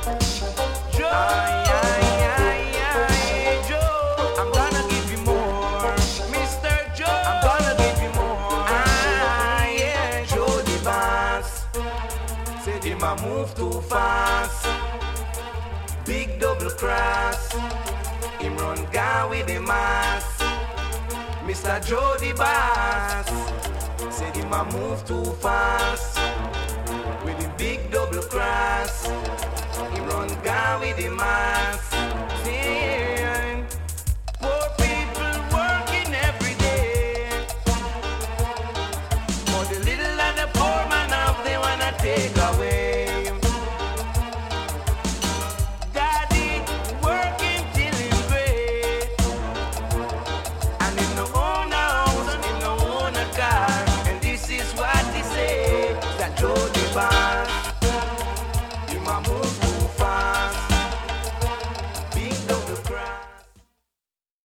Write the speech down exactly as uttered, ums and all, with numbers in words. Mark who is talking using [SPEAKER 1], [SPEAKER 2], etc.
[SPEAKER 1] Joe, ay, ay, ay, ay, Joe, I'm gonna give you more. Mister Joe, I'm gonna give you more. Ah, yeah, Joe the boss. Said him a move too fast. Big double cross. Him run guy with the mass. Mister Joe the boss. Said him a move too fast. With the big double cross. Him run guy with the mass. See, poor people working every day. For the little and the poor man of they wanna take away. Daddy working till him gray. And him no own a house and him no own a car. And this is what he say, that Joe the boss. Him a move